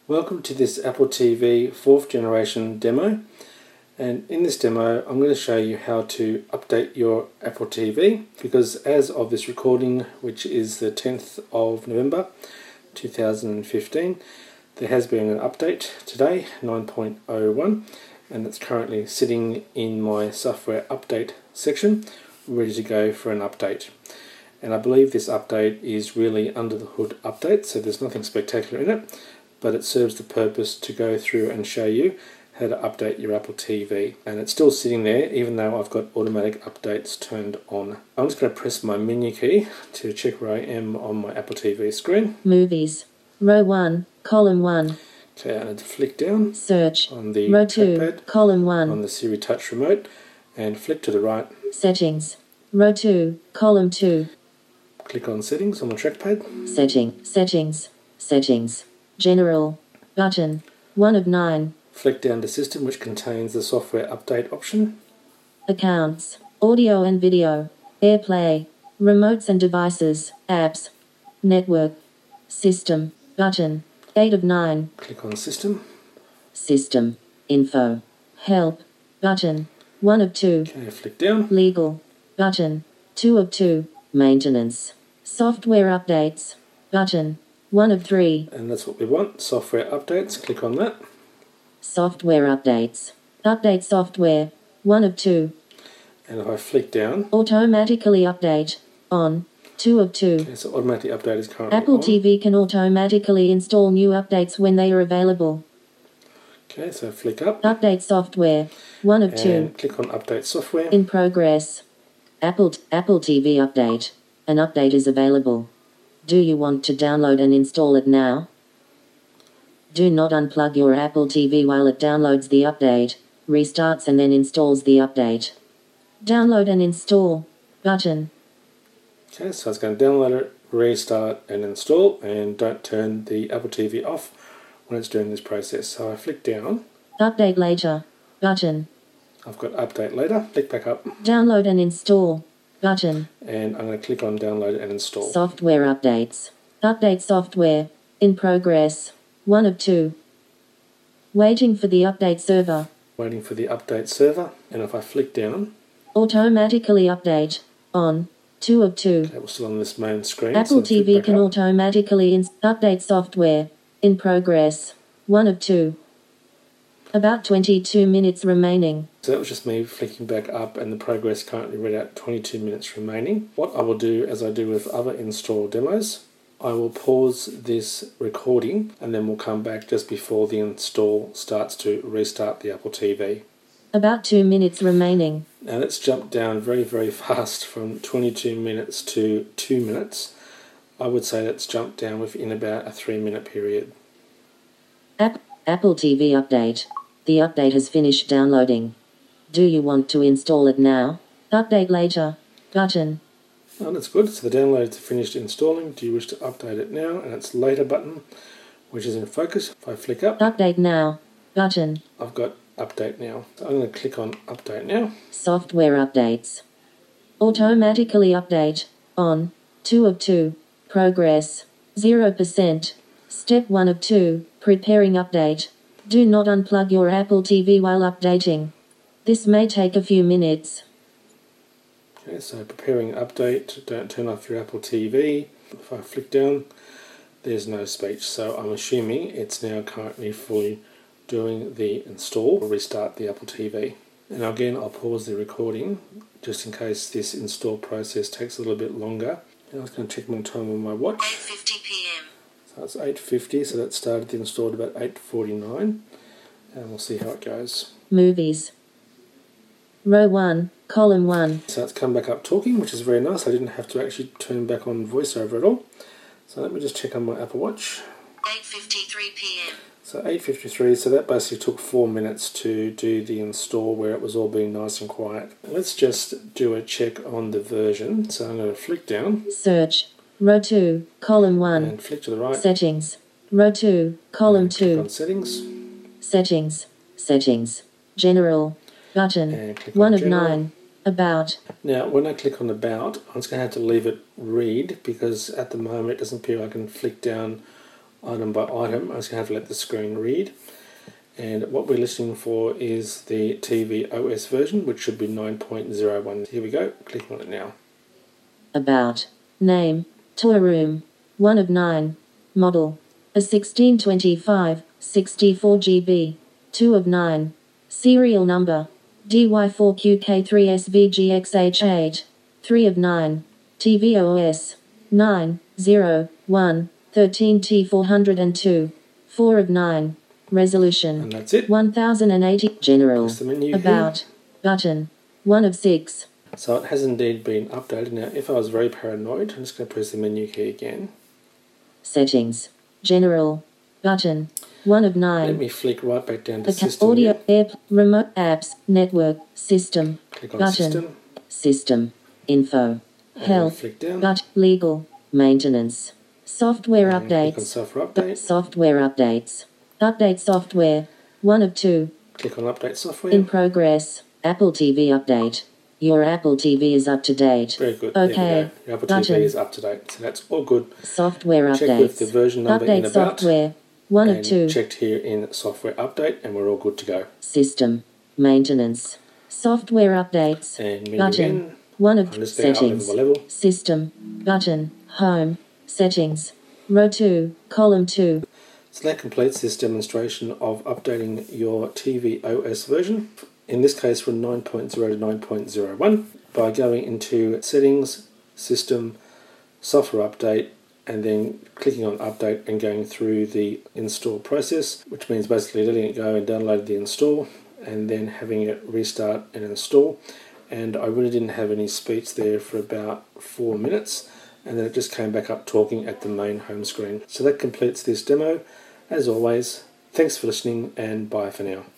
Welcome to this Apple TV 4th generation demo, and in this demo I'm going to show you how to update your Apple TV, because as of this recording, which is the 10th of November 2015, there has been an update today, 9.01, and it's currently sitting in my software update section ready to go for an update. And I believe this update is really under the hood update, so there's nothing spectacular in it, but it serves the purpose to go through and show you how to update your Apple TV. And it's still sitting there even though I've got automatic updates turned on. I'm just going to press my menu key to check where I am on my Apple TV screen. Movies, row 1, column 1. Okay, I need to flick down. Search, on the row 2, trackpad, column 1. on the Siri Touch remote, and flick to the right. Settings, row 2, column 2. Click on Settings on the trackpad. Settings, General, button, 1 of 9. Flick down to System, which contains the software update option. Accounts, audio and video, AirPlay, remotes and devices, apps, network, system, button, 8 of 9. Click on System. System, info, help, button, 1 of 2. Okay, flick down. Legal, button, 2 of 2. Maintenance, software updates, button, 1 of 3. And that's what we want, software updates. Click on that. Software updates, update software, 1 of 2. And if I flick down, Automatically update, on, 2 of 2. okay, so automatic update is currently Apple on. TV can automatically install new updates when they are available. Okay, so flick up. Update software, 1 of 2. And click on update software. In progress. Apple TV update. An update is available. Do you want to download and install it now? Do not unplug your Apple TV while it downloads the update, restarts and then installs the update. Download and install, button. Okay, so it's going to download it, restart and install, and don't turn the Apple TV off when it's doing this process. So I flick down. Update later, button. I've got update later, flick back up. Download and install, button. And I'm going to click on download and install. Software updates. Update software, in progress, 1 of 2. Waiting for the update server. Waiting for the update server, and if I flick down, Automatically update, on, 2 of 2. okay, we're still on this main screen. Apple so flick TV back can up. automatically update software, in progress, 1 of 2. About 22 minutes remaining. So that was just me flicking back up, and the progress currently read out 22 minutes remaining. What I will do, as I do with other install demos, I will pause this recording and then we'll come back just before the install starts to restart the Apple TV. About 2 minutes remaining. Now let's jump down very, very fast from 22 minutes to 2 minutes. I would say let's jump down within about a 3-minute period. Apple TV update. The update has finished downloading. Do you want to install it now? Update later, button. Oh, that's good. So the download is finished installing. Do you wish to update it now? And it's later button, which is in focus. If I flick up, Update now, button. I've got update now. So I'm going to click on update now. Software updates. Automatically update, on, 2 of 2. Progress, 0%. Step 1 of 2, preparing update. Do not unplug your Apple TV while updating. This may take a few minutes. Okay, so preparing update. Don't turn off your Apple TV. If I flick down, there's no speech. So I'm assuming it's now currently fully doing the install. I'll restart the Apple TV. And again, I'll pause the recording just in case this install process takes a little bit longer. And I was going to check my time on my watch. 8:50 p.m. So it's 8:50, so that started the install at about 8:49. And we'll see how it goes. Movies. Row 1, column 1. So it's come back up talking, which is very nice. I didn't have to actually turn back on voiceover at all. So let me just check on my Apple Watch. 8:53 p.m. So 8:53, so that basically took 4 minutes to do the install where it was all being nice and quiet. Let's just do a check on the version. So I'm going to flick down. Search, row 2, column 1. And flick to the right. Settings, row 2, column Click 2. on Settings. Settings, General, button, And click 1 on of General. 9. About, Now, when I click on About, I'm just going to have to leave it read because at the moment it doesn't appear I can flick down item by item. I'm just going to have to let the screen read. And what we're listening for is the TV OS version, which should be 9.01. Here we go, click on it now. About. Name. Tour room. 1 of 9. Model. A 1625, 64 GB. 2 of 9. Serial number. DY4QK3SVGXH8. 3 of 9. tvOS. 9, 0, 1, 13T402. 4 of 9. Resolution. And that's it. 1080. General. Press the menu About. here. Button. 1 of 6. So it has indeed been updated. Now, if I was very paranoid, I'm just going to press the menu key again. Settings. General. Button. 1 of 9. Let me flick right back down to System. Audio, Here. app, remote apps, network, system. Click on button. System. System. Info. And Health. flick down. But legal. Maintenance. Software And click on updates. Software Update. Software updates. Update software. 1 of 2. Click on Update Software. In progress. Apple TV update. Your Apple TV is up to date. Very good. Okay. There we go. Your Apple Button. TV is up to date. So that's all good. Software Check updates. with the version number in Update About. software. 1 of And 2. checked here in Software Update, and we're all good to go. System. Maintenance. Software updates. And menu Button. again. 1 I'm of just going to settings. level by level. System. Button. Home. Settings. Row 2. Column 2. So that completes this demonstration of updating your TV OS version, in this case from 9.0 to 9.01, by going into Settings, System, Software Update, and then clicking on Update and going through the install process, which means basically letting it go and download the install and then having it restart and install. And I really didn't have any speech there for about 4 minutes, and then it just came back up talking at the main home screen. So that completes this demo. As always, thanks for listening and bye for now.